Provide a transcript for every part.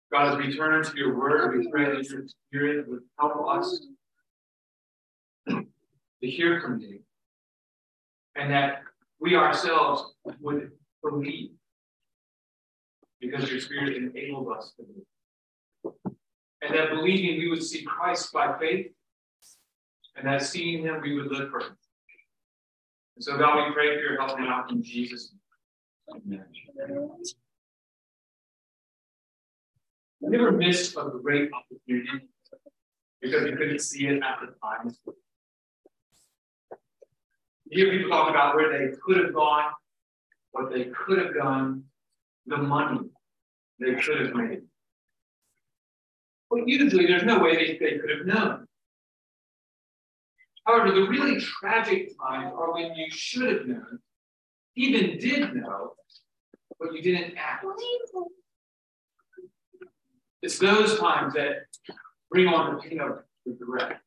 God, as we turn to your word, we pray that your Spirit would help us to hear from you, and that we ourselves would believe, because your Spirit enabled us to believe. And that believing we would see Christ by faith, and that seeing him we would live for him. And so, God, we pray for your help now in Jesus' name. Amen. Have you ever missed a great opportunity because you couldn't see it at the time? You hear people talk about where they could have gone, what they could have done, the money they could have made. But usually there's no way they could have known. However, the really tragic times are when you should have known, even did know, but you didn't act. It's those times that bring on the pain of regret.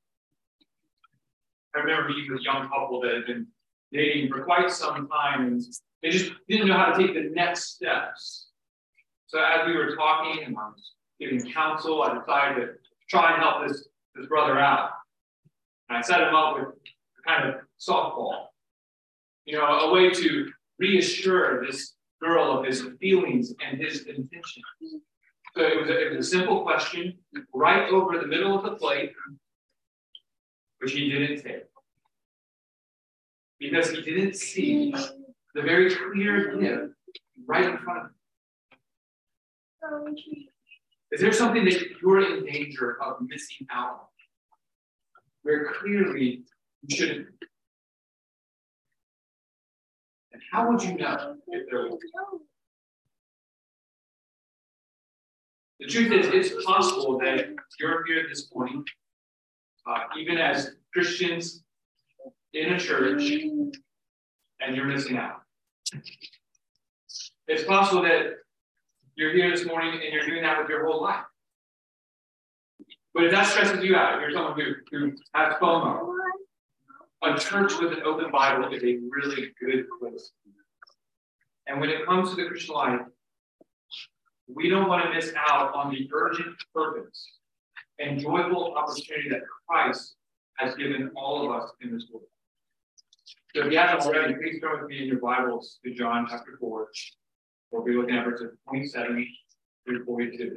I remember meeting with a young couple that had been dating for quite some time, and they just didn't know how to take the next steps. So as we were talking and I was giving counsel, I decided to try and help this brother out. And I set him up with a kind of softball, a way to reassure this girl of his feelings and his intentions. So it was a simple question right over the middle of the plate, which he didn't take. Because he didn't see the very clear gift right in front of him. Is there something that you're in danger of missing out on, where clearly you shouldn't? And how would you know if there was? The truth is, it's possible that you're here this morning, even as Christians in a church, and you're missing out. It's possible that you're here this morning and you're doing that with your whole life. But if that stresses you out, if you're someone who has FOMO, a church with an open Bible is a really good place. And when it comes to the Christian life, we don't want to miss out on the urgent purpose and joyful opportunity that Christ has given all of us in this world. So if you haven't already, please turn with me in your Bibles to John chapter 4. We'll be looking at verses 27 through 42.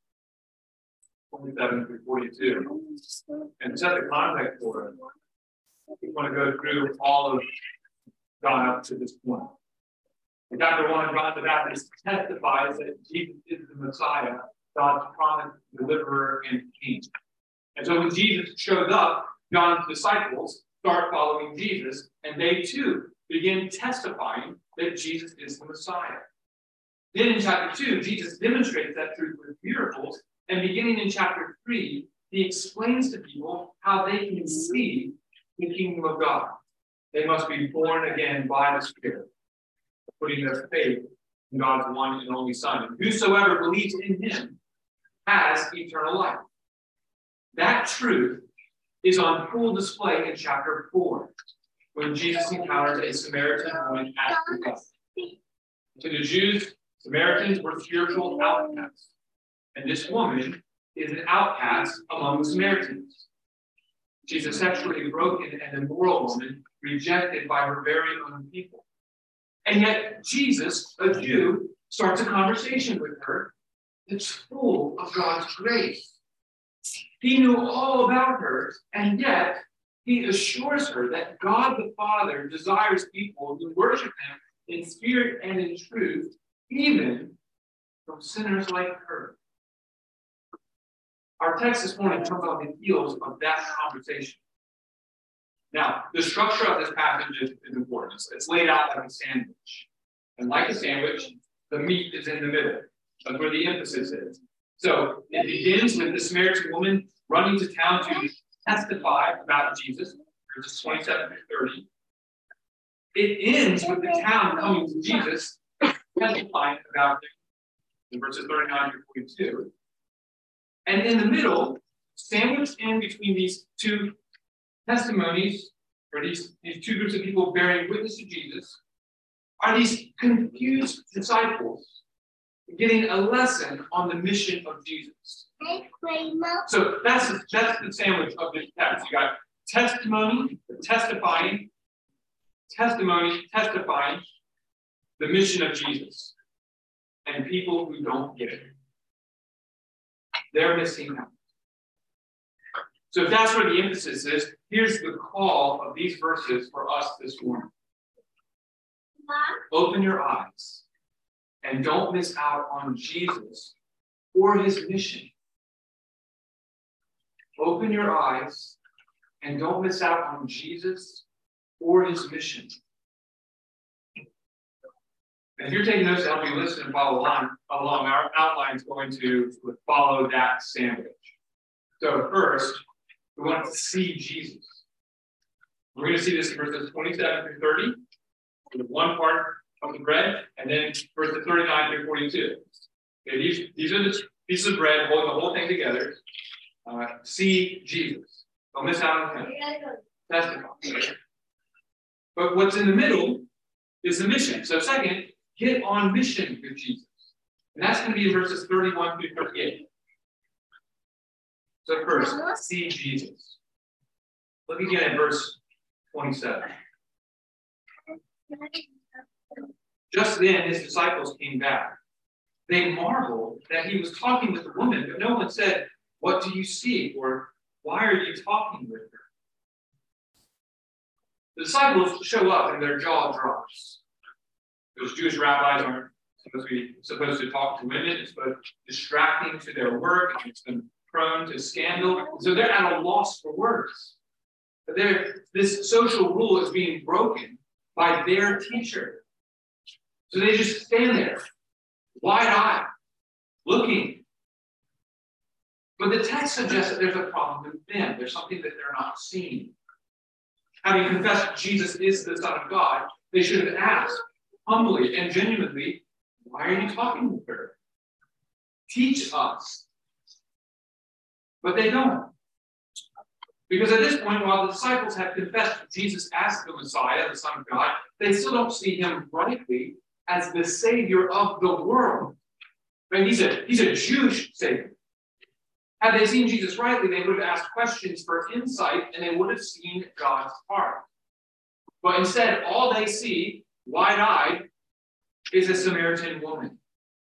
27 through 42. And to set the context for it, we want to go through all of John up to this point. In chapter 1, John the Baptist testifies that Jesus is the Messiah, God's promised deliverer and king. And so when Jesus shows up, John's disciples start following Jesus, and they too begin testifying that Jesus is the Messiah. Then in chapter 2, Jesus demonstrates that truth with miracles, and beginning in chapter 3, he explains to people how they can see the kingdom of God. They must be born again by the Spirit, putting their faith in God's one and only Son. And whosoever believes in him has eternal life. That truth is on full display in chapter 4, when Jesus encounters a Samaritan woman at the well. To the Jews, Samaritans were spiritual outcasts, and this woman is an outcast among the Samaritans. She's a sexually broken and immoral woman, rejected by her very own people. And yet Jesus, a Jew, starts a conversation with her that's full of God's grace. He knew all about her, and yet he assures her that God the Father desires people who worship him in spirit and in truth, even from sinners like her. Our text this morning comes on the heels of that conversation. Now, the structure of this passage is important. It's laid out like a sandwich. And like a sandwich, the meat is in the middle. That's where the emphasis is. So it begins with the Samaritan woman running to town to testify about Jesus, verses 27 through 30. It ends with the town coming to Jesus, testifying about him, in verses 39 through 42. And in the middle, sandwiched in between these two testimonies, or these two groups of people bearing witness to Jesus, are these confused disciples getting a lesson on the mission of Jesus. So that's the sandwich of this text. You got testimony, testifying, the mission of Jesus, and people who don't get it. They're missing out. So if that's where the emphasis is, here's the call of these verses for us this morning. Open your eyes and don't miss out on Jesus or his mission. Open your eyes and don't miss out on Jesus or his mission. And if you're taking notes to help you listen and follow along, our outline is going to follow that sandwich. So first, we want to see Jesus. We're going to see this in verses 27 through 30, with one part of the bread, and then verses 39 through 42. Okay, these are the pieces of bread holding the whole thing together. See Jesus. Don't miss out on him. Testify. But what's in the middle is the mission. So second, get on mission with Jesus. And that's going to be in verses 31 through 38. So first, see Jesus. Look again at verse 27. Just then his disciples came back. They marveled that he was talking with the woman, but no one said, "What do you see?" or "Why are you talking with her?" The disciples show up and their jaw drops. Those Jewish rabbis aren't supposed to talk to women. It's both distracting to their work, and it's been prone to scandal. So they're at a loss for words. But this social rule is being broken by their teacher. So they just stand there, wide-eyed, looking. But the text suggests that there's a problem with them. There's something that they're not seeing. Having confessed Jesus is the Son of God, they should have asked humbly and genuinely, "Why are you talking with her? Teach us." But they don't. Because at this point, while the disciples have confessed Jesus as the Messiah, the Son of God, they still don't see him rightly as the Savior of the world. Right? He's a Jewish Savior. Had they seen Jesus rightly, they would have asked questions for insight, and they would have seen God's heart. But instead, all they see, wide-eyed, is a Samaritan woman.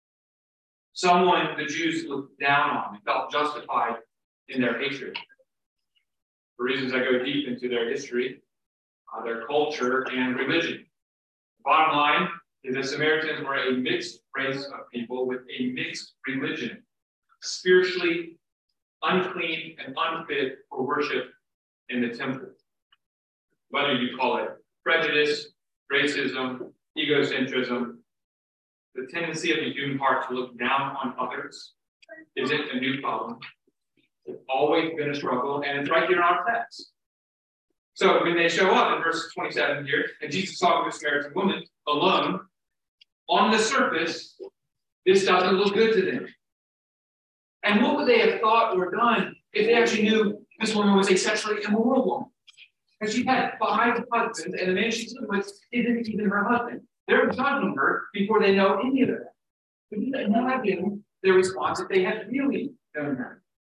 Someone the Jews looked down on and felt justified in their hatred. For reasons that go deep into their history, their culture, and religion. Bottom line is that Samaritans were a mixed race of people with a mixed religion, spiritually unclean and unfit for worship in the temple. Whether you call it prejudice, racism, egocentrism, the tendency of the human heart to look down on others isn't a new problem. It's always been a struggle, and it's right here in our text. So when they show up in verse 27 here, and Jesus talking to a Samaritan woman alone, on the surface, this doesn't look good to them. And what would they have thought or done if they actually knew this woman was a sexually immoral woman? Because she had 5 husbands, and the man she's living with isn't even her husband. They're judging her before they know any of that. But you can imagine their response if they had really known her.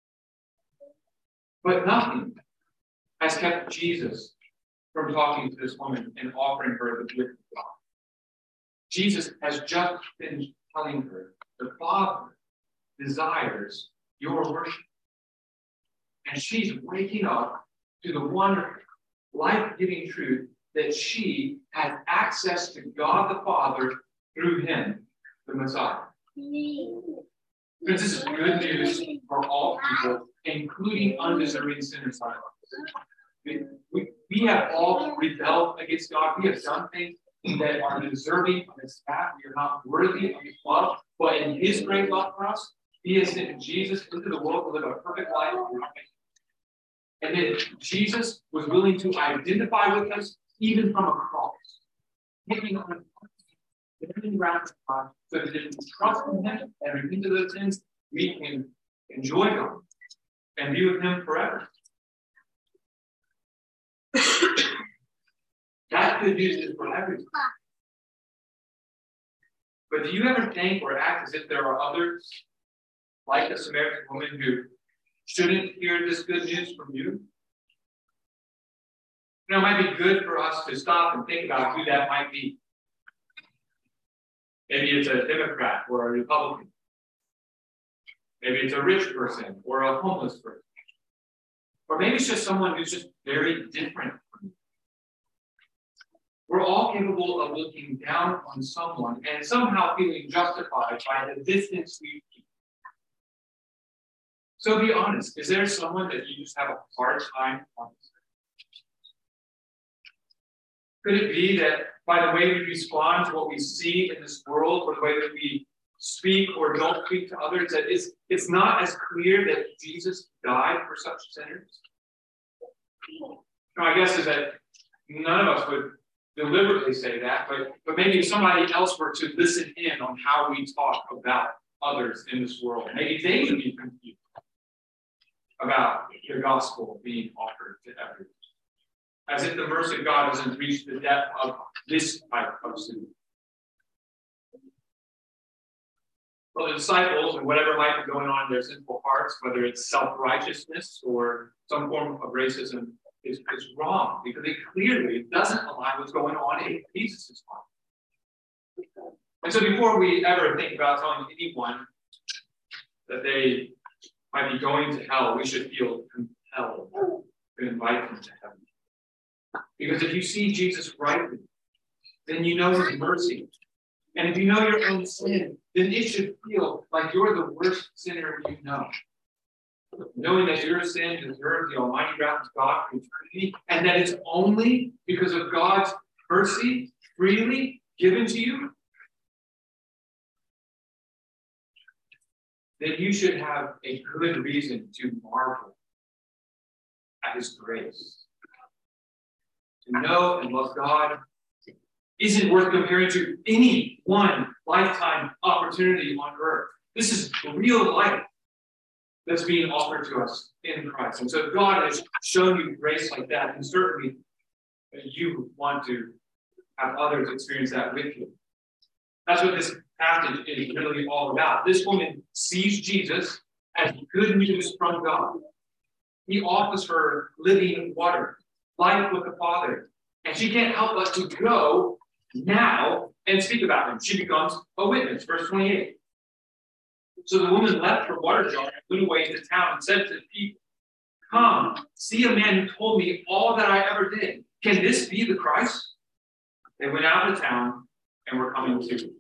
But nothing has kept Jesus from talking to this woman and offering her the gift of God. Jesus has just been telling her, the Father desires your worship. And she's waking up to the one life-giving truth that she has access to God the Father through him, the Messiah. This is good news for all people, including undeserving sinners like us. We have all rebelled against God. We have done things that are deserving of his wrath. We are not worthy of his love. But in his great love for us, he has sent Jesus into the world to live a perfect life. And then Jesus was willing to identify with us even from a cross, taking on the wrath of God, so that if we trust in him and repent of those sins, we can enjoy God and be with him forever. That good news is for everyone. But do you ever think or act as if there are others, like the Samaritan woman, who shouldn't hear this good news from you? It might be good for us to stop and think about who that might be. Maybe it's a Democrat or a Republican. Maybe it's a rich person or a homeless person. Or maybe it's just someone who's just very different from you. We're all capable of looking down on someone and somehow feeling justified by the distance we keep. So be honest. Is there someone that you just have a hard time on? Could it be that by the way we respond to what we see in this world, or the way that we speak or don't speak to others, that it's not as clear that Jesus died for such sinners? My guess is that none of us would deliberately say that, but maybe if somebody else were to listen in on how we talk about others in this world, maybe they would be confused about the gospel being offered to everyone. As if the mercy of God doesn't reach the depth of this type of sin. Well, the disciples, and whatever might be going on in their sinful hearts, whether it's self-righteousness or some form of racism, is wrong, because it clearly doesn't align with what's going on in Jesus' heart. And so before we ever think about telling anyone that they might be going to hell, we should feel compelled to invite them to heaven. Because if you see Jesus rightly, then you know his mercy. And if you know your own sin, then it should feel like you're the worst sinner you know. Knowing that your sin deserves the almighty wrath of God for eternity, and that it's only because of God's mercy freely given to you, then you should have a good reason to marvel at his grace. To know and love God isn't worth comparing to any one lifetime opportunity on earth. This is real life that's being offered to us in Christ. And so if God has shown you grace like that, and certainly you want to have others experience that with you. That's what this passage is really all about. This woman sees Jesus as good news from God. He offers her living water, life with the Father. And she can't help but to go now and speak about him. She becomes a witness. Verse 28. So the woman left her water jar and went away into town and said to the people, "Come, see a man who told me all that I ever did. Can this be the Christ?" They went out of town and were coming to.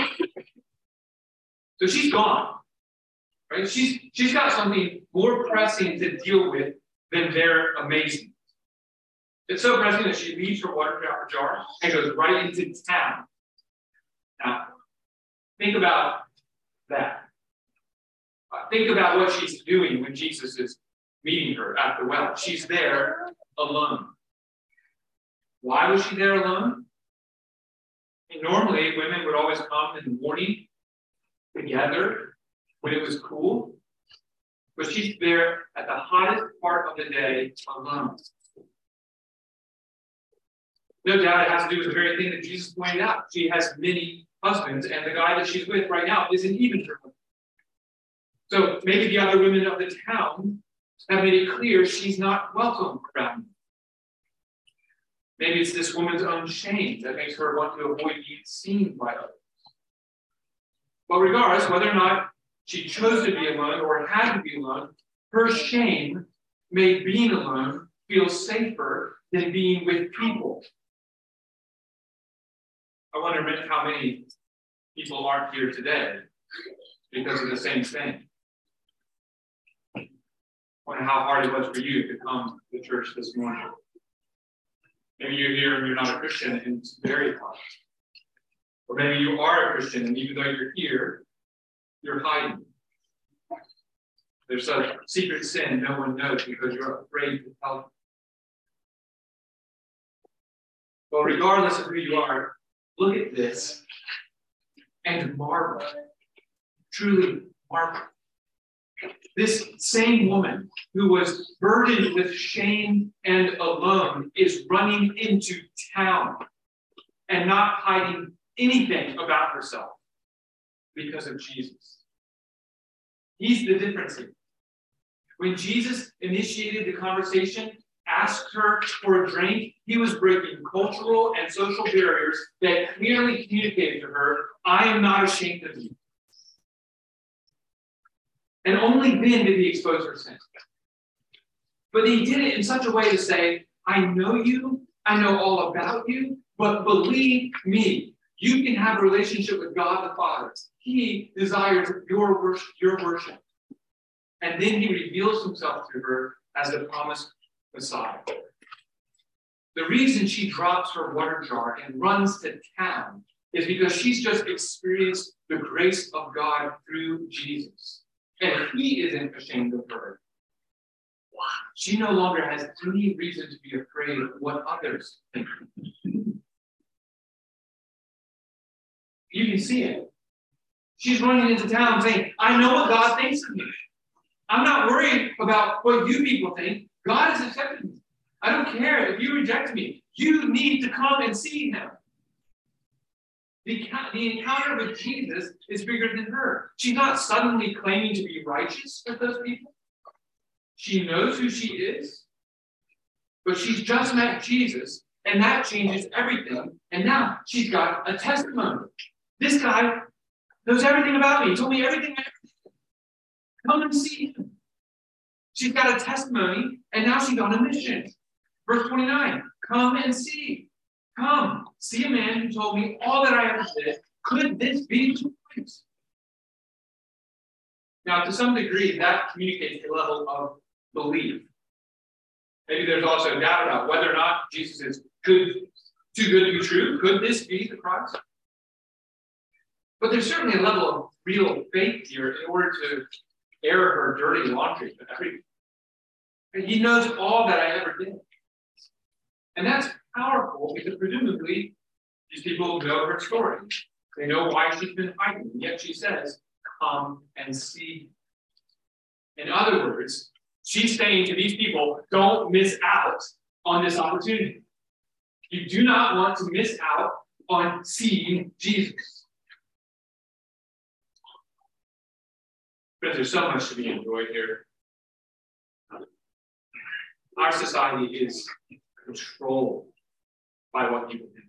So she's gone. Right? She's got something more pressing to deal with than their amazement. It's so pressing that she leaves her water jar and goes right into town. Now, think about that. Think about what she's doing when Jesus is meeting her at the well. She's there alone. Why was she there alone? And normally, women would always come in the morning together when it was cool. But she's there at the hottest part of the day alone. No doubt it has to do with the very thing that Jesus pointed out. She has many husbands, and the guy that she's with right now isn't even her husband. So maybe the other women of the town have made it clear she's not welcome around them. Maybe it's this woman's own shame that makes her want to avoid being seen by others. But regardless, whether or not she chose to be alone or had to be alone, her shame made being alone feel safer than being with people. I wonder how many people aren't here today because of the same thing. I wonder how hard it was for you to come to church this morning. Maybe you're here and you're not a Christian and it's very hard. Or maybe you are a Christian and even though you're here, you're hiding. There's a secret sin no one knows because you're afraid to tell them. Well, regardless of who you are, look at this and marvel. Truly marvel. This same woman who was burdened with shame and alone is running into town and not hiding anything about herself. because of Jesus. He's the difference here. When Jesus initiated the conversation, asked her for a drink, he was breaking cultural and social barriers that clearly communicated to her, I am not ashamed of you. And only then did he expose her sin. But he did it in such a way to say, I know you, I know all about you, but believe me, you can have a relationship with God the Father. He desires your worship. And then he reveals himself to her as the promised Messiah. The reason she drops her water jar and runs to town is because she's just experienced the grace of God through Jesus. And he isn't ashamed of her. She no longer has any reason to be afraid of what others think. You can see it. She's running into town saying, I know what God thinks of me. I'm not worried about what you people think. God has accepted me. I don't care if you reject me. You need to come and see him. The encounter with Jesus is bigger than her. She's not suddenly claiming to be righteous with those people. She knows who she is, but she's just met Jesus, and that changes everything. And now she's got a testimony. This guy knows everything about me. He told me everything. Come and see him. She's got a testimony, and now she's on a mission. Verse 29, come and see. Come, see a man who told me all that I ever did. Could this be Christ? Now, to some degree, that communicates a level of belief. Maybe there's also doubt about whether or not Jesus is too good to be true. Could this be the Christ? But there's certainly a level of real faith here in order to air her dirty laundry to everyone. And he knows all that I ever did. And that's powerful because presumably these people know her story. They know why she's been hiding. And yet she says, come and see. In other words, she's saying to these people, don't miss out on this opportunity. You do not want to miss out on seeing Jesus. But there's so much to be enjoyed here. Our society is controlled by what people think.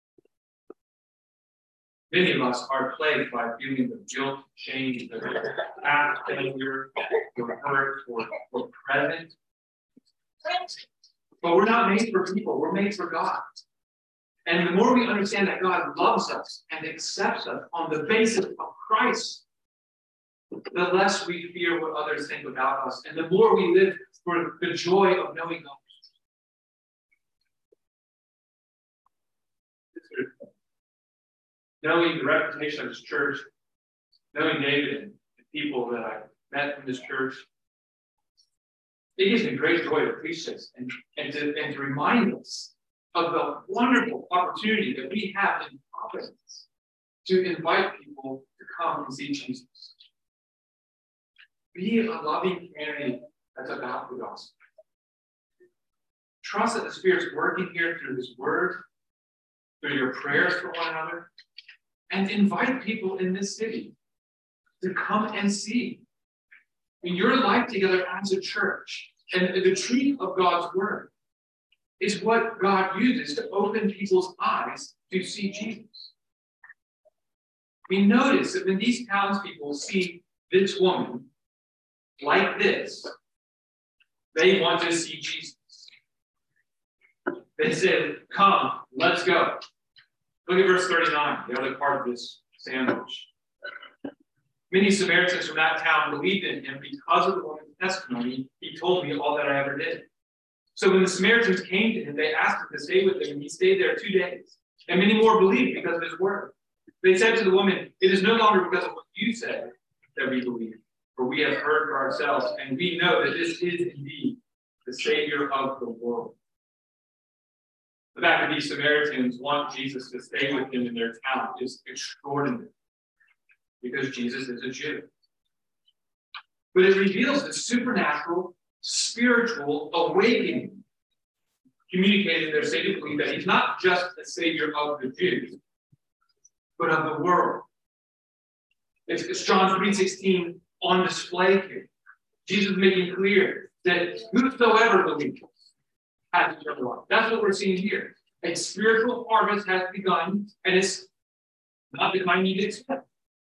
Many of us are plagued by feelings of guilt, shame, past failure, or hurt, or present. But we're not made for people, we're made for God. And the more we understand that God loves us and accepts us on the basis of Christ, the less we fear what others think about us, and the more we live for the joy of knowing God. Knowing the reputation of this church, knowing David and the people that I met from this church, it gives me great joy to preach this and to remind us of the wonderful opportunity that we have in Providence to invite people to come and see Jesus. Be a loving community that's about the gospel. Trust that the Spirit's working here through His Word, through your prayers for one another, and invite people in this city to come and see. In your life together as a church, and the truth of God's Word is what God uses to open people's eyes to see Jesus. We notice that when these townspeople see this woman like this, they want to see Jesus. They said, come, let's go. Look at verse 39, the other part of this sandwich. Many Samaritans from that town believed in him because of the woman's testimony. He told me all that I ever did. So when the Samaritans came to him, they asked him to stay with them, and he stayed there 2 days. And many more believed because of his word. They said to the woman, it is no longer because of what you said that we believe, for we have heard for ourselves, and we know that this is indeed the Savior of the world. The fact that these Samaritans want Jesus to stay with them in their town is extraordinary, because Jesus is a Jew. But it reveals the supernatural, spiritual awakening communicated in their state of belief that he's not just the Savior of the Jews, but of the world. It's John 3:16 on display here. Jesus is making clear that whosoever believes has eternal life. That's what we're seeing here. A spiritual harvest has begun, and it's not the kind you expect.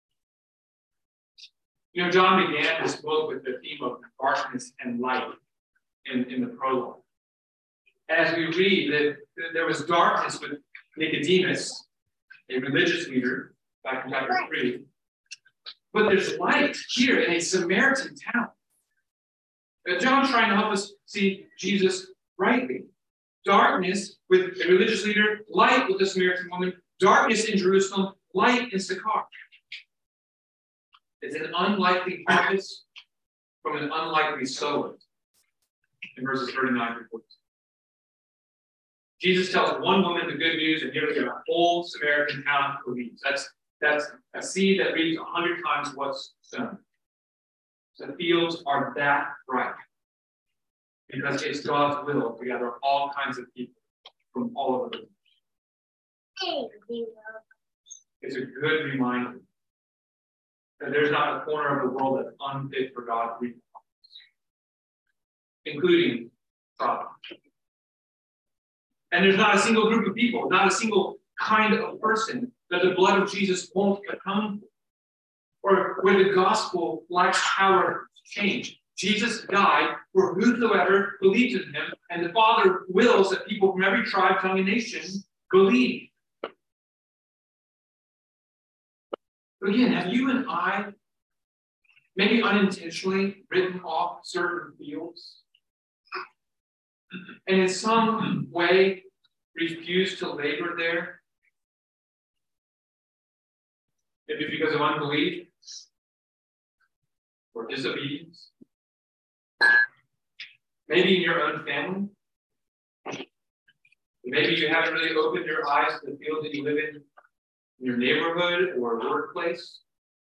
You know, John began this book with the theme of darkness and light in the prologue. As we read that there was darkness with Nicodemus, a religious leader, back in chapter 3. But there's light here in a Samaritan town. John's trying to help us see Jesus rightly. Darkness with a religious leader, light with a Samaritan woman, darkness in Jerusalem, light in Sychar. It's an unlikely harvest from an unlikely sower in verses 39 through 42. Jesus tells one woman the good news, and here we go, a whole Samaritan town believes. That's a seed that reaps 100 times what's sown. The fields are that bright because it's God's will to gather all kinds of people from all over the world. It's a good reminder that there's not a corner of the world that's unfit for God to reap, including Sodom. And there's not a single group of people, not a single kind of person that the blood of Jesus won't atone for, or where the gospel lacks power to change. Jesus died for whosoever believes in him, and the Father wills that people from every tribe, tongue, and nation believe. But again, have you and I maybe unintentionally written off certain fields and in some way refused to labor there? Maybe because of unbelief or disobedience. Maybe in your own family. Maybe you haven't really opened your eyes to the field that you live in your neighborhood or workplace.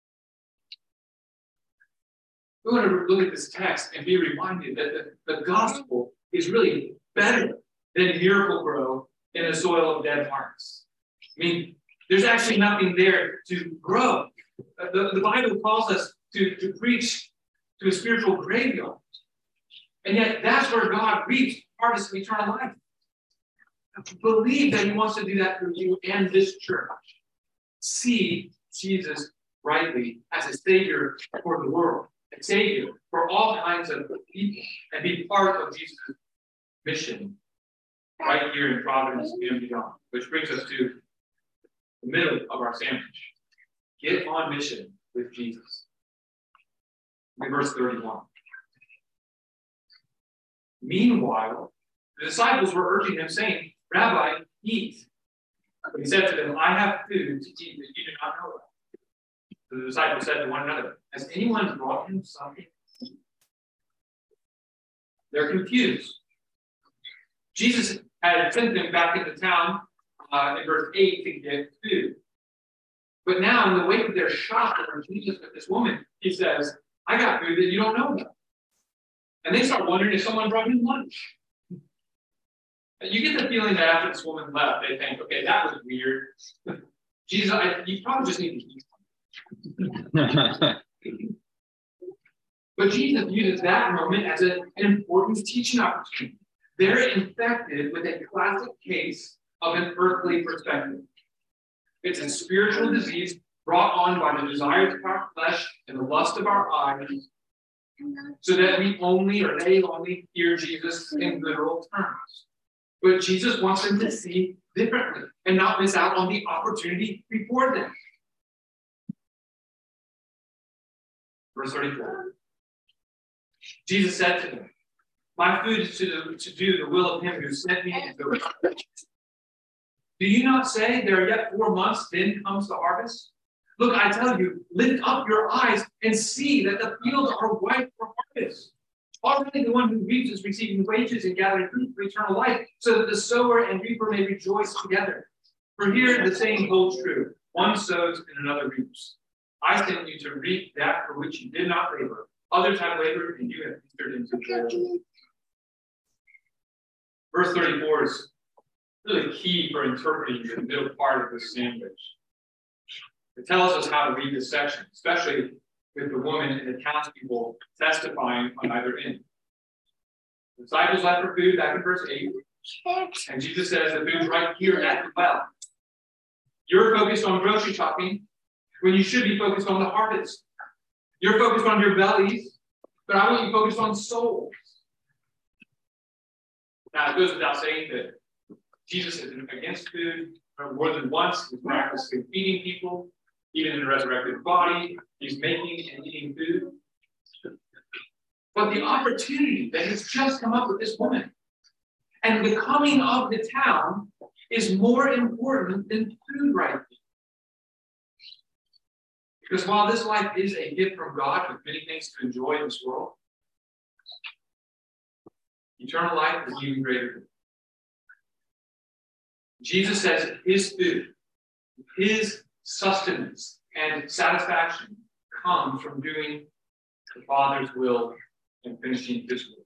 We want to look at this text and be reminded that the gospel is really better than Miracle-Gro in the soil of dead hearts. I mean, there's actually nothing there to grow. The Bible calls us to preach to a spiritual graveyard. And yet that's where God reaps harvest of eternal life. Believe that he wants to do that for you and this church. See Jesus rightly as a savior for the world, a savior for all kinds of people, and be part of Jesus' mission right here in Providence and beyond. Which brings us to the middle of our sandwich. Get on mission with Jesus. In verse 31. Meanwhile, the disciples were urging him, saying, Rabbi, eat. But he said to them, I have food to eat that you do not know of. The disciples said to one another, has anyone brought him something? They're confused. Jesus had sent them back into town in verse 8 to get food. But now, in the wake of their shock over Jesus with this woman, he says, I got food that you don't know about. And they start wondering if someone brought him lunch. You get the feeling that after this woman left, they think, okay, that was weird. Jesus, you probably just need to eat something. But Jesus uses that moment as an important teaching opportunity. They're infected with a classic case of an earthly perspective. It's a spiritual disease brought on by the desires of our flesh and the lust of our eyes, so that we only, or they only, hear Jesus in literal terms. But Jesus wants them to see differently and not miss out on the opportunity before them. Verse 34. Jesus said to them, my food is to do the will of him who sent me and go. Do you not say there are yet 4 months, then comes the harvest? Look, I tell you, lift up your eyes and see that the fields are white for harvest. Already the one who reaps is receiving wages and gathering fruit for eternal life, so that the sower and reaper may rejoice together. For here the saying holds true, one sows and another reaps. I sent you to reap that for which you did not labor. Others have labored, and you have entered into joy. Verse 34 is really key for interpreting the middle part of this sandwich. It tells us how to read this section, especially with the woman and the townspeople testifying on either end. The disciples left for food back in verse 8. And Jesus says the food's right here at the well. You're focused on grocery shopping when you should be focused on the harvest. You're focused on your bellies, but I want you focused on souls. Now, it goes without saying that Jesus is against food. More than once, he's miraculously feeding people, even in a resurrected body. He's making and eating food. But the opportunity that has just come up with this woman and the coming of the town is more important than food right now. Because while this life is a gift from God with many things to enjoy in this world, eternal life is even greater than that. Jesus says his food, his sustenance and satisfaction comes from doing the Father's will and finishing his will.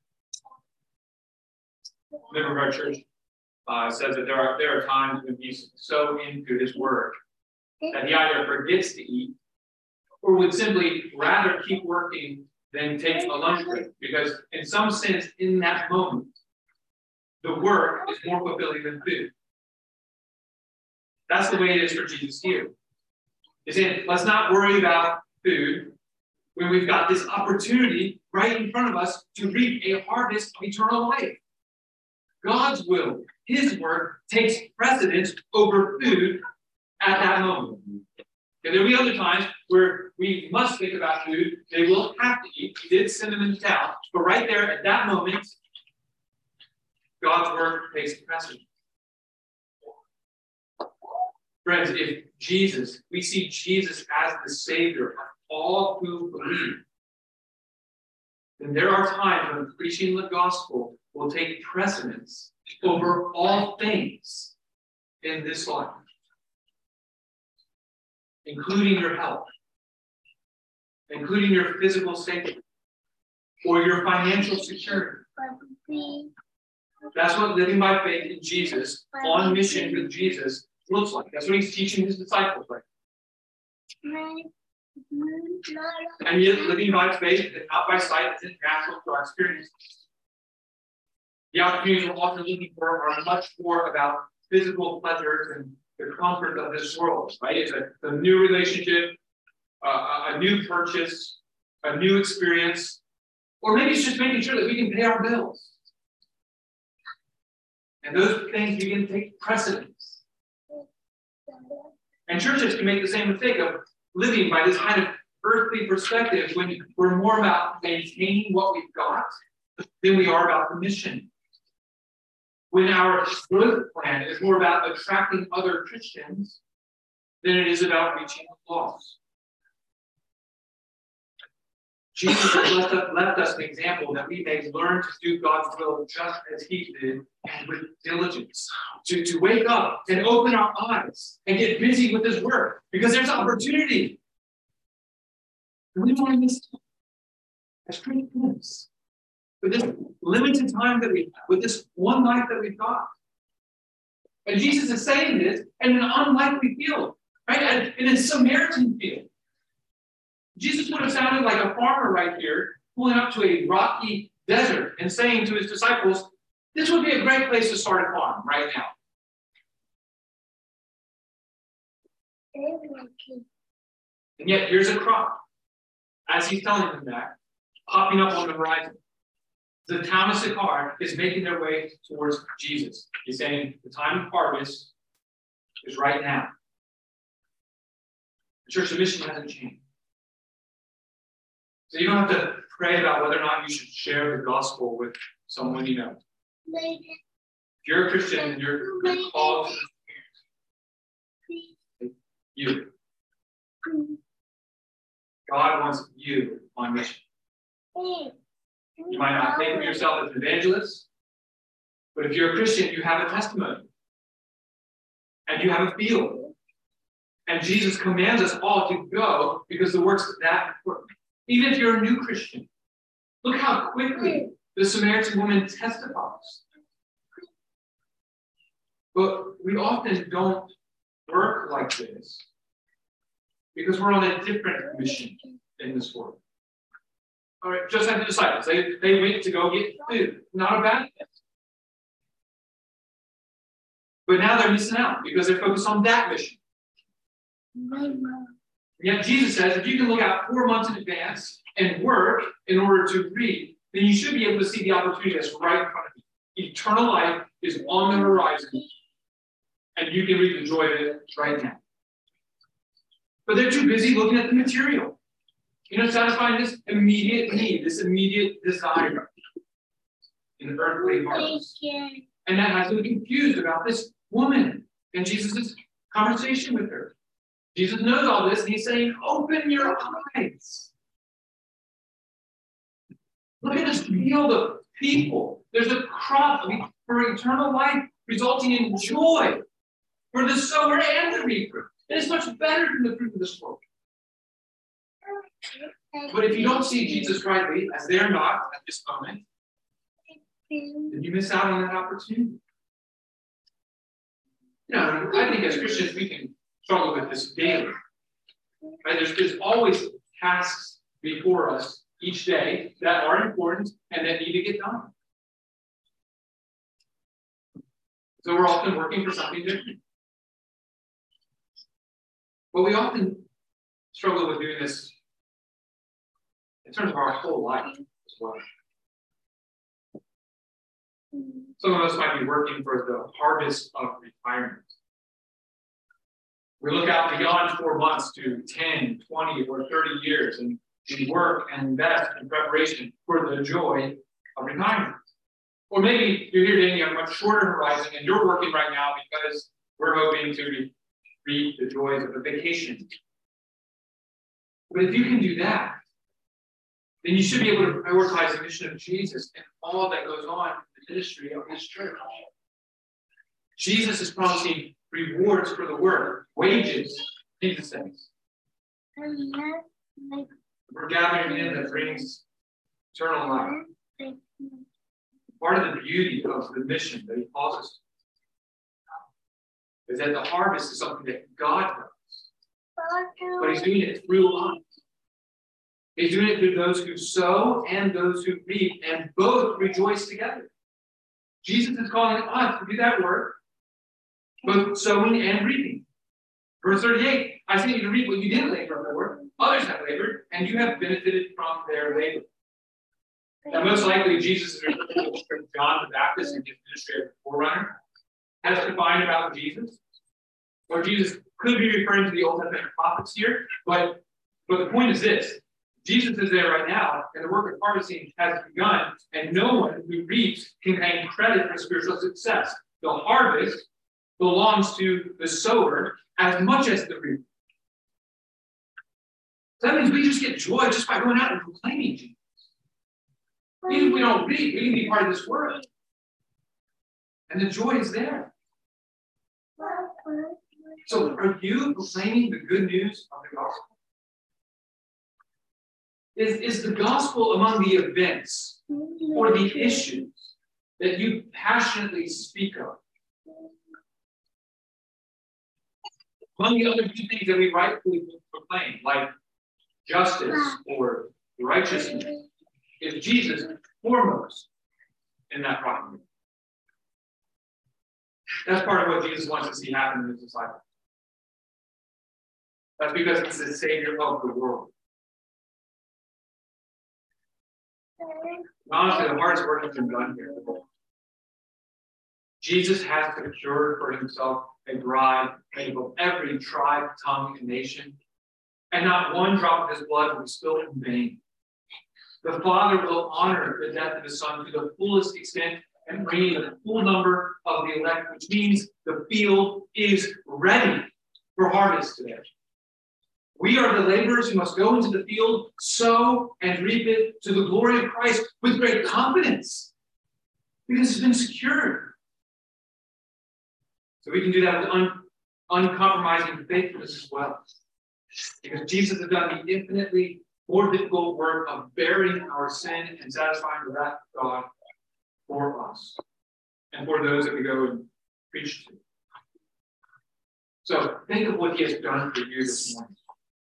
A member of our church says that there are times when he's so into his work that he either forgets to eat or would simply rather keep working than take a lunch break. Because in some sense, in that moment, the work is more fulfilling than food. That's the way it is for Jesus here. He's saying, let's not worry about food when we've got this opportunity right in front of us to reap a harvest of eternal life. God's will, his work, takes precedence over food at that moment. And there'll be other times where we must think about food. They will have to eat. He did send them into town. But right there at that moment, God's work takes precedence. Friends, if Jesus, we see Jesus as the Savior of all who believe, then there are times when preaching the gospel will take precedence over all things in this life, including your health, including your physical safety, or your financial security. That's what living by faith in Jesus, on mission with Jesus, looks like. That's what he's teaching his disciples right now. And yet, living by faith and not by sight is natural to our experience. The opportunities we're often looking for are much more about physical pleasures and the comfort of this world, right? It's a new relationship, a new purchase, a new experience, or maybe it's just making sure that we can pay our bills. And those things begin to take precedence. And churches can make the same mistake of living by this kind of earthly perspective when we're more about maintaining what we've got than we are about the mission. When our growth plan is more about attracting other Christians than it is about reaching the lost. Jesus has left us an example that we may learn to do God's will just as he did and with diligence. To wake up and open our eyes and get busy with his work because there's opportunity. And we don't want to miss it. As Christians, with this limited time that we have, with this one life that we've got. And Jesus is saying this in an unlikely field, right? In a Samaritan field. Jesus would have sounded like a farmer right here, pulling up to a rocky desert and saying to his disciples, this would be a great place to start a farm right now. And yet here's a crop, as he's telling them that, popping up on the horizon. The town of Sychar is making their way towards Jesus. He's saying the time of harvest is right now. The church of mission hasn't changed. So you don't have to pray about whether or not you should share the gospel with someone you know. If you're a Christian and you're called to you. God wants you on mission. You might not think of yourself as an evangelist, but if you're a Christian, you have a testimony. And you have a field. And Jesus commands us all to go because the work's that important. Even if you're a new Christian, look how quickly the Samaritan woman testifies. But we often don't work like this because we're on a different mission in this world. All right, just like the disciples, they went to go get food. Not a bad thing. But now they're missing out because they're focused on that mission. Yet Jesus says if you can look out 4 months in advance and work in order to read, then you should be able to see the opportunity that's right in front of you. Eternal life is on the horizon, and you can reap the joy of it right now. But they're too busy looking at the material. Satisfying this immediate need, this immediate desire in the earthly hearts. And that has them confused about this woman and Jesus' conversation with her. Jesus knows all this, and he's saying, open your eyes. Look at this field of people. There's a crop for eternal life resulting in joy for the sower and the reaper. And it's much better than the fruit of this world. But if you don't see Jesus rightly, as they're not at this moment, then you miss out on that opportunity. I think as Christians, we can struggle with this daily. Right? There's always tasks before us each day that are important and that need to get done. So we're often working for something different. But we often struggle with doing this in terms of our whole life as well. Some of us might be working for the harvest of retirement. We look out beyond 4 months to 10, 20, or 30 years, and we work and invest in preparation for the joy of retirement. Or maybe you're here today on a much shorter horizon, and you're working right now because we're hoping to reap the joys of a vacation. But if you can do that, then you should be able to prioritize the mission of Jesus and all that goes on in the ministry of his church. Jesus is promising rewards for the work, wages, Jesus says. We're gathering in that brings eternal life. Part of the beauty of the mission that he calls us is that the harvest is something that God does. But he's doing it through us. He's doing it through those who sow and those who reap, and both rejoice together. Jesus is calling us to do that work, both sowing and reaping. Verse 38, I sent you to reap what you didn't labor for. Others have labored, and you have benefited from their labor. Now, most likely, Jesus is referring to John the Baptist in his ministry as a forerunner, testifying about Jesus. Or Jesus could be referring to the Old Testament prophets here, but the point is this. Jesus is there right now, and the work of harvesting has begun, and no one who reaps can claim credit for spiritual success. The harvest belongs to the sower as much as the reaper. So that means we just get joy just by going out and proclaiming Jesus. Even if we don't reap, we can be part of this work. And the joy is there. So are you proclaiming the good news of the gospel? Is the gospel among the events or the issues that you passionately speak of? Among the other two things that we rightfully proclaim, like justice or righteousness, is Jesus foremost in that proclamation? That's part of what Jesus wants to see happen in his disciples. That's because he's the Savior of the world. Honestly, the hardest work has been done here. Jesus has secured for himself a bride made of every tribe, tongue, and nation, and not one drop of his blood will be spilled in vain. The Father will honor the death of his Son to the fullest extent and bringing the full number of the elect, which means the field is ready for harvest today. We are the laborers who must go into the field, sow, and reap it to the glory of Christ with great confidence, because it's been secured. So we can do that with uncompromising faithfulness as well, because Jesus has done the infinitely more difficult work of bearing our sin and satisfying the wrath of God for us and for those that we go and preach to. So think of what he has done for you this morning.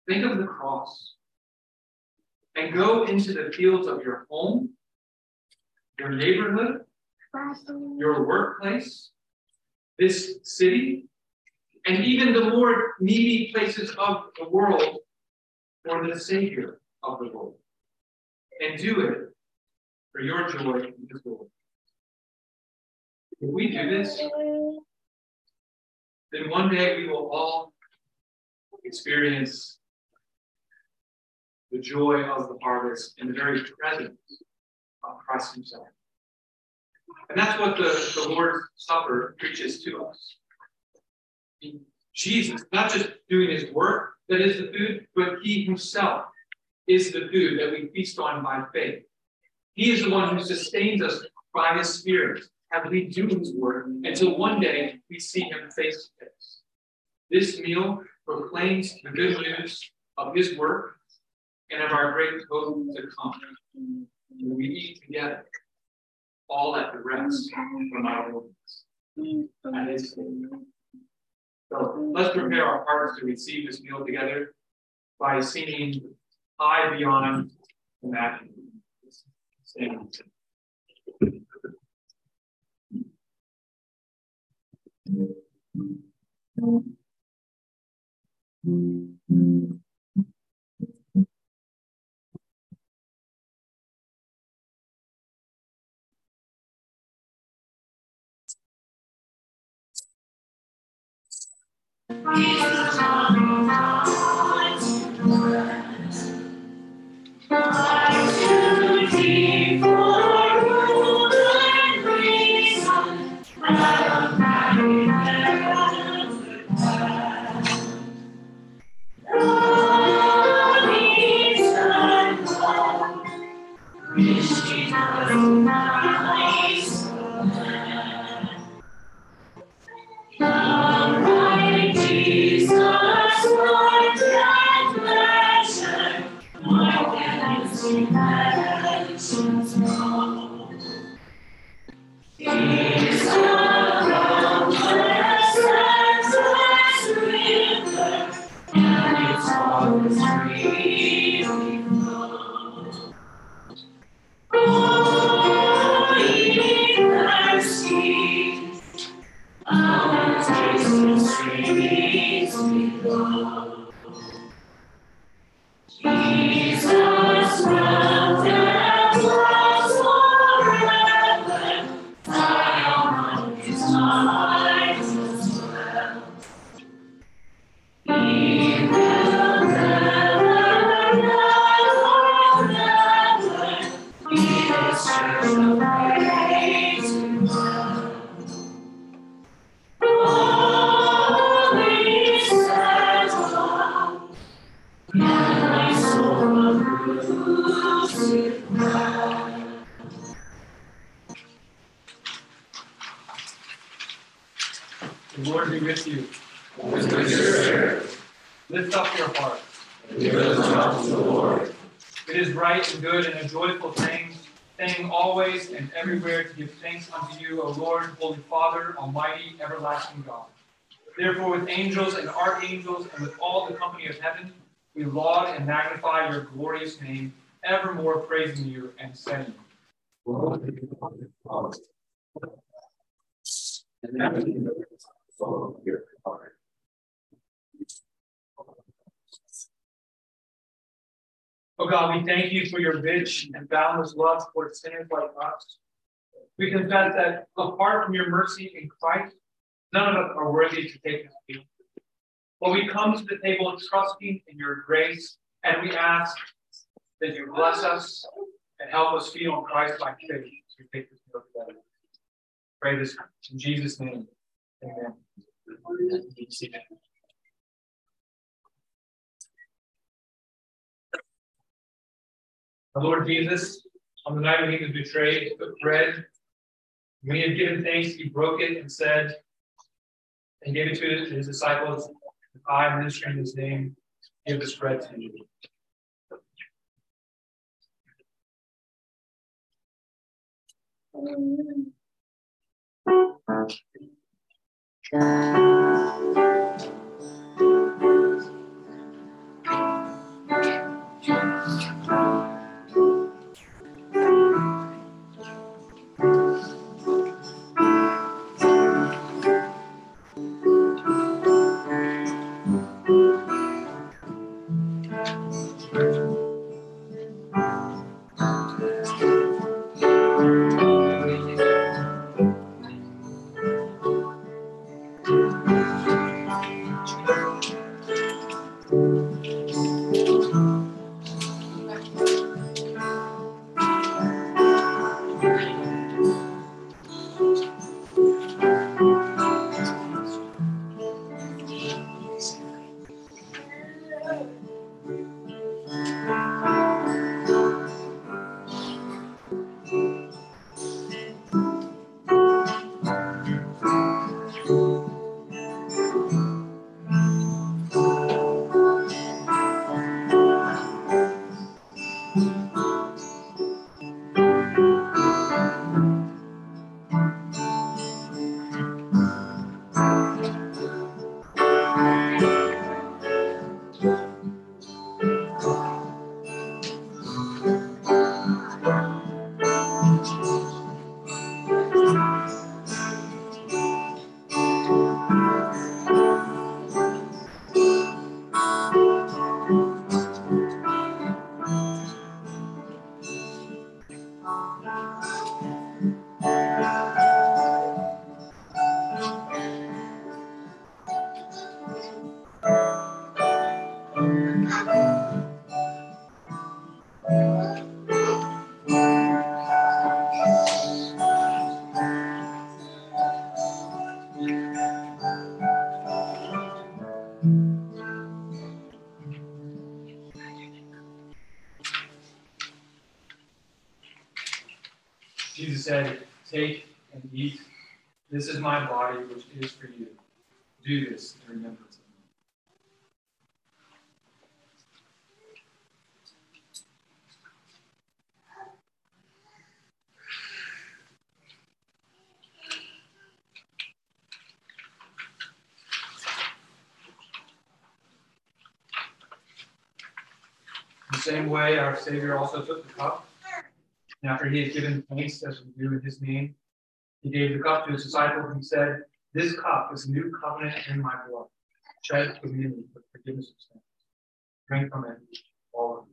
Think of the cross. And go into the fields of your home, your neighborhood, your workplace, this city, and even the more needy places of the world for the Savior of the world. And do it for your joy in His glory. If we do this, then one day we will all experience the joy of the harvest in the very presence of Christ Himself. And that's what the Lord's Supper preaches to us. Jesus, not just doing His work that is the food, but He Himself is the food that we feast on by faith. He is the one who sustains us by His Spirit as we do His work until one day we see Him face to face. This meal proclaims the good news of His work and of our great hope to come. When we eat together, all at the rest from our wilderness. That is faith. So let's prepare our hearts to receive this meal together by singing High Beyond Imagining. The Lord be with you. With your spirit. Lift up your heart. Give us up to the Lord. It is right and good and a joyful thing always and everywhere to give thanks unto you, O Lord, Holy Father, Almighty, everlasting God. Therefore, with angels and archangels and with all the company of heaven, we laud and magnify your glorious name, evermore praising you and saying, Oh God, we thank you for your rich and boundless love toward sinners like us. We confess that apart from your mercy in Christ, none of us are worthy to take this meal. But we come to the table trusting in your grace, and we ask that you bless us and help us feed on Christ by faith as we take this meal together. Pray this in Jesus' name. Amen. Our Lord Jesus, on the night when he was betrayed, took bread. When he had given thanks, he broke it and said, and gave it to his disciples, I, ministering in his name, give this bread to you. Jesus said, "Take and eat. This is my body, which is for you. Do this in remembrance of me." In the same way, our Savior also took the cup, and after he had given thanks, as we do in his name, he gave the cup to his disciples and said, "This cup is a new covenant in my blood, shed for you for the forgiveness of sins. Drink from it, all of you."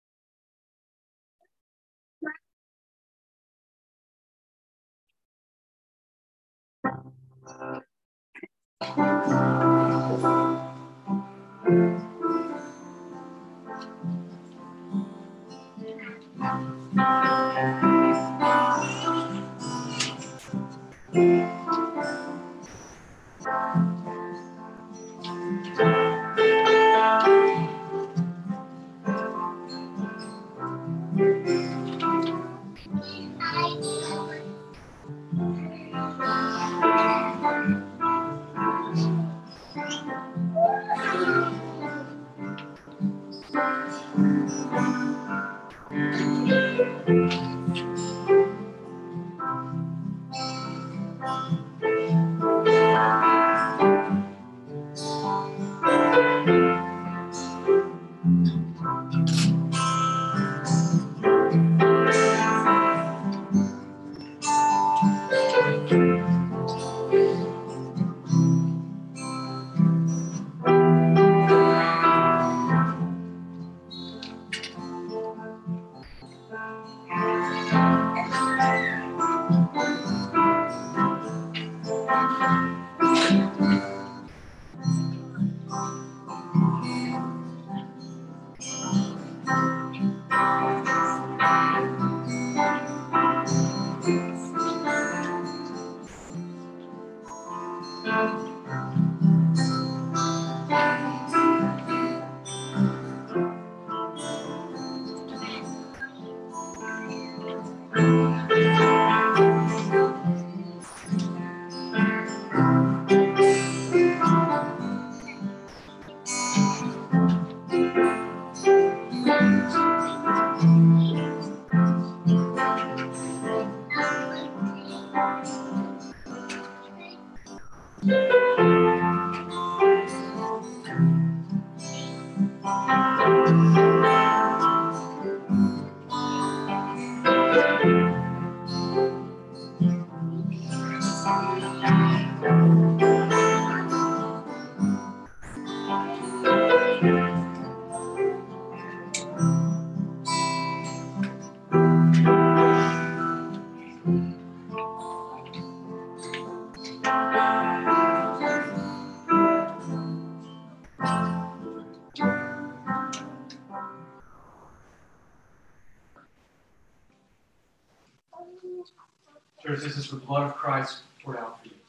Church, this is the blood of Christ poured out for you.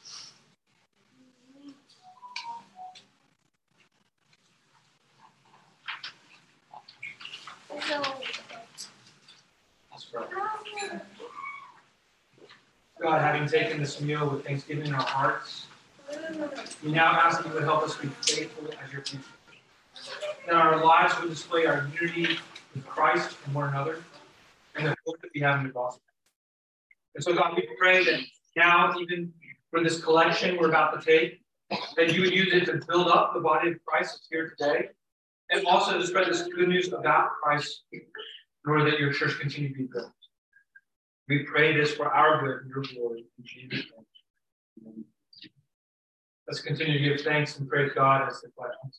having taken this meal with thanksgiving in our hearts, we now ask that you would help us be faithful as your people. That our lives would display our unity with Christ and one another, and the hope that we have in the gospel. And so, God, we pray that now, even for this collection we're about to take, that you would use it to build up the body of Christ that's here today, and also to spread this good news about Christ in order that your church continue to be built. We pray this for our good and your glory in Jesus' name. Let's continue to give thanks and praise God as the questions.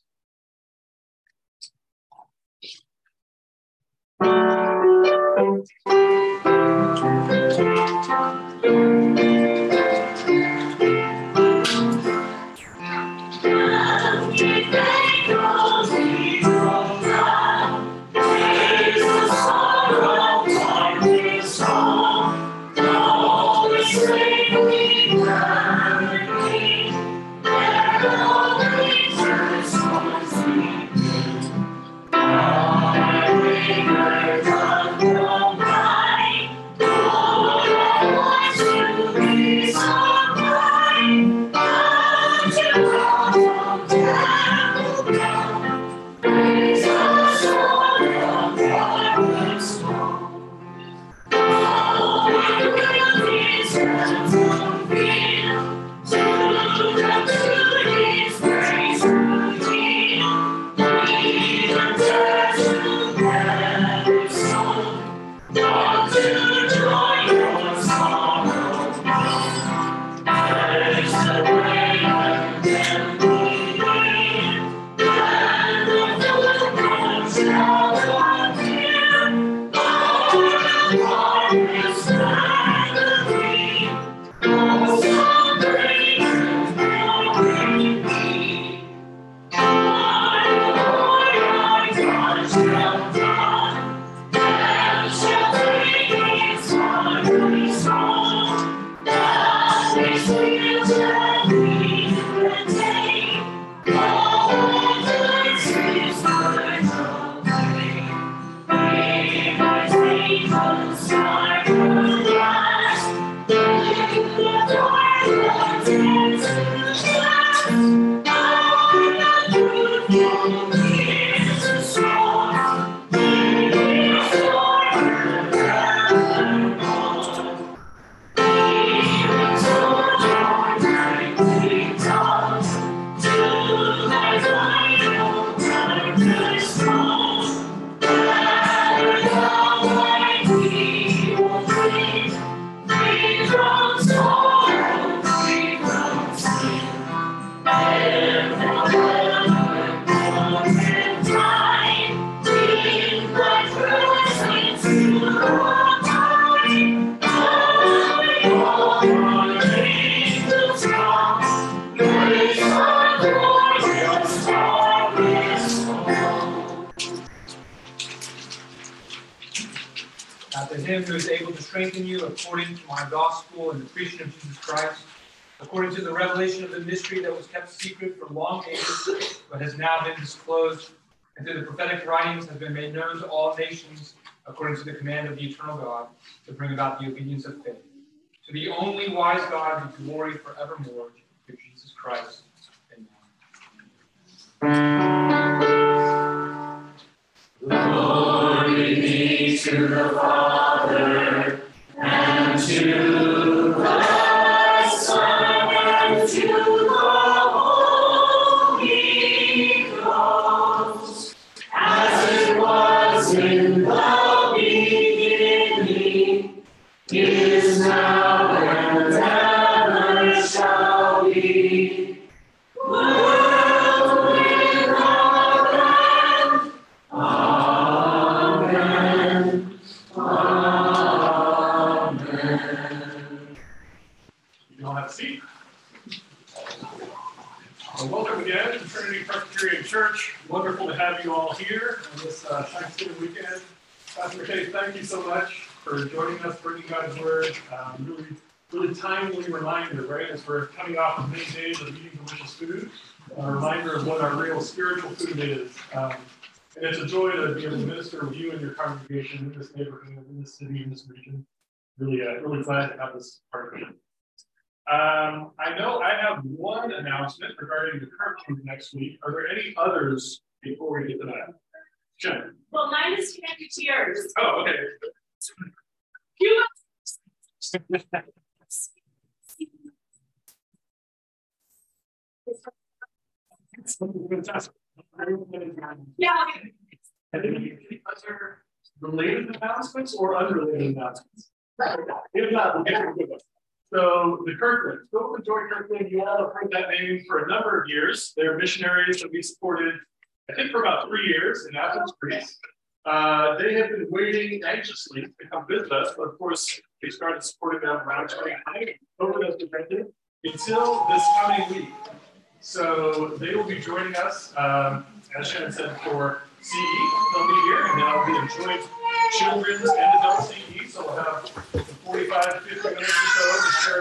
To him who is able to strengthen you according to my gospel and the preaching of Jesus Christ, according to the revelation of the mystery that was kept secret for long ages, but has now been disclosed, and through the prophetic writings has been made known to all nations, according to the command of the eternal God, to bring about the obedience of faith. To the only wise God be glory forevermore, through Jesus Christ. Amen. Glory be to the Father, and to the Son, and to the Holy Ghost, as it was in the beginning, is now, and ever shall be, world without end. Amen. Amen. You can all have a seat. Welcome again to Trinity Presbyterian Church. Wonderful to have you all here on this Thanksgiving weekend. Pastor McKay, thank you so much for joining us, bringing God's Word. Really timely reminder, right? As we're coming off of many days of eating delicious food, a reminder of what our real spiritual food is. And it's a joy to be able to minister with you and your congregation in this neighborhood, in this city, in this region. Really glad to have this partnership. I know I have one announcement regarding the Kirkland next week. Are there any others before we get to that? Jen? Well, mine is connected to yours. Oh, okay. You yeah. Any other related announcements or unrelated announcements? If not, we'll get to it. So the Kirkland, Philip and Joy Kirkland, you all have heard that name for a number of years. They're missionaries that we supported, I think, for about 3 years in Athens, Greece. They have been waiting anxiously to come visit us, but of course, we started supporting them around 2020. COVID has prevented until this coming week. So they will be joining us, as Shannon said, for CE. They'll be here, and then I'll be enjoying children's and adult CE. So we'll have 45 to 50 minutes or so to share